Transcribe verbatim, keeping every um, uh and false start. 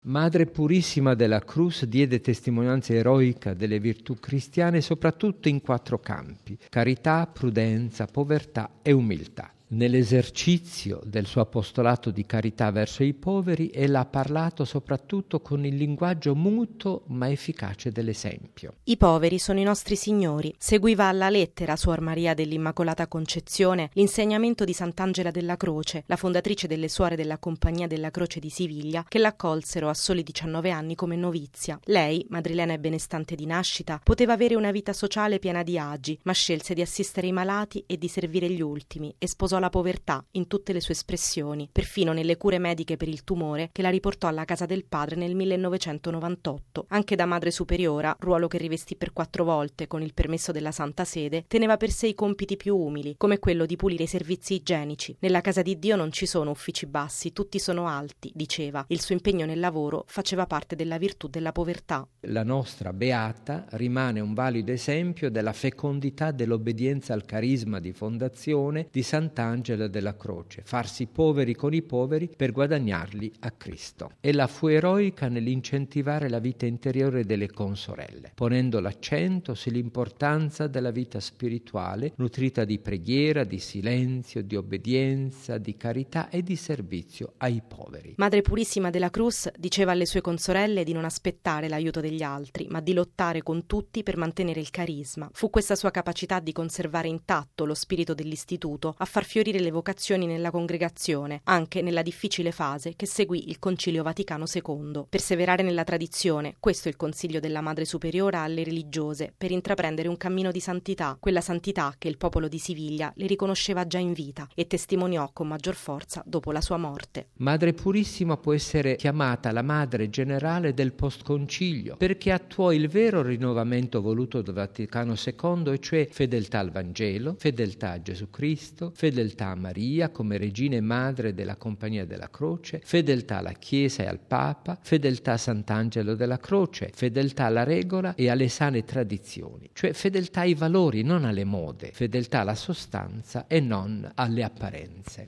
Madre Purissima della Cruz diede testimonianza eroica delle virtù cristiane soprattutto in quattro campi: carità, prudenza, povertà e umiltà. Nell'esercizio del suo apostolato di carità verso i poveri, ella ha parlato soprattutto con il linguaggio muto ma efficace dell'esempio. I poveri sono i nostri signori. Seguiva alla lettera Suor Maria dell'Immacolata Concezione l'insegnamento di Sant'Angela della Croce, la fondatrice delle Suore della Compagnia della Croce di Siviglia, che l'accolsero a soli diciannove anni come novizia. Lei, madrilena e benestante di nascita, poteva avere una vita sociale piena di agi, ma scelse di assistere i malati e di servire gli ultimi, e sposò la povertà in tutte le sue espressioni, perfino nelle cure mediche per il tumore che la riportò alla casa del padre nel millenovecentonovantotto. Anche da madre superiora, ruolo che rivestì per quattro volte con il permesso della Santa Sede, teneva per sé i compiti più umili, come quello di pulire i servizi igienici. Nella casa di Dio non ci sono uffici bassi, tutti sono alti, diceva. Il suo impegno nel lavoro faceva parte della virtù della povertà. La nostra beata rimane un valido esempio della fecondità dell'obbedienza al carisma di fondazione di Sant'Angela della Croce, farsi poveri con i poveri per guadagnarli a Cristo. Ella fu eroica nell'incentivare la vita interiore delle consorelle, ponendo l'accento sull'importanza della vita spirituale nutrita di preghiera, di silenzio, di obbedienza, di carità e di servizio ai poveri. Madre Purissima della Cruz diceva alle sue consorelle di non aspettare l'aiuto degli altri, ma di lottare con tutti per mantenere il carisma. Fu questa sua capacità di conservare intatto lo spirito dell'istituto a far fiorire le vocazioni nella congregazione, anche nella difficile fase che seguì il Concilio Vaticano secondo. Perseverare nella tradizione, questo è il consiglio della Madre Superiora alle religiose, per intraprendere un cammino di santità, quella santità che il popolo di Siviglia le riconosceva già in vita e testimoniò con maggior forza dopo la sua morte. Madre Purissima può essere chiamata la Madre Generale del Postconcilio, perché attuò il vero rinnovamento voluto dal Vaticano secondo, e cioè fedeltà al Vangelo, fedeltà a Gesù Cristo, fedeltà a Maria come regina e madre della Compagnia della Croce, fedeltà alla Chiesa e al Papa, fedeltà a Sant'Angelo della Croce, fedeltà alla regola e alle sane tradizioni, cioè fedeltà ai valori, non alle mode, fedeltà alla sostanza e non alle apparenze.